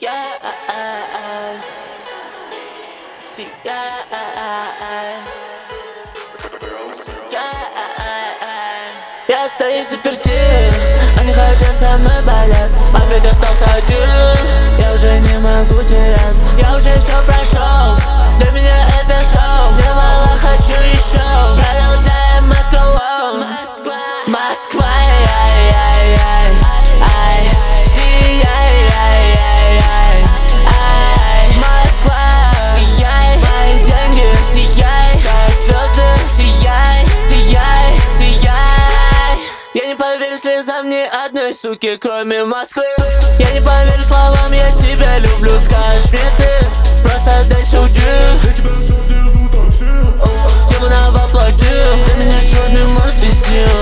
Я стою заперти, они хотят со мной болеть, опять остался один. Я уже не могу теряться, я уже все прошел. Для меня это шоу, мне мало, хочу еще. Продолжаем Москву, Москва, ай-яй-яй-яй, ай, сияй, ай-яй-яй, ай, Москва, сияй, мои деньги, сияй, как звезды, сияй, сияй, сияй. Я не поверю слезам ни одной суки, кроме Москвы. Я не поверю словам, я тебя люблю, скажешь мне ты. Просто дальше уйди, я тебя жду внизу такси. тему на воплотил, ты меня черный морс свистнил.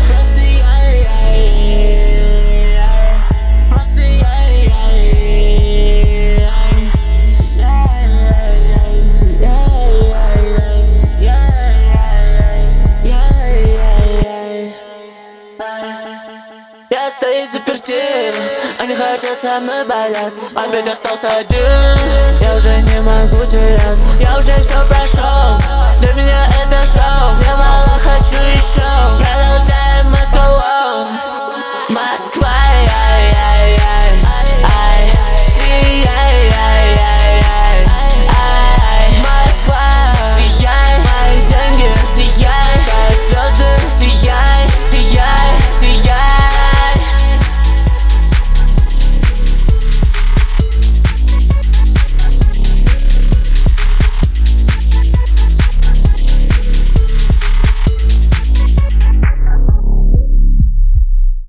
Я стою заперти, они хотят со мной болеть, опять остался один. Я уже не могу теряться, я уже все прошел. Для меня это шоу, мне мало, хочу еще. Продолжаем Москву,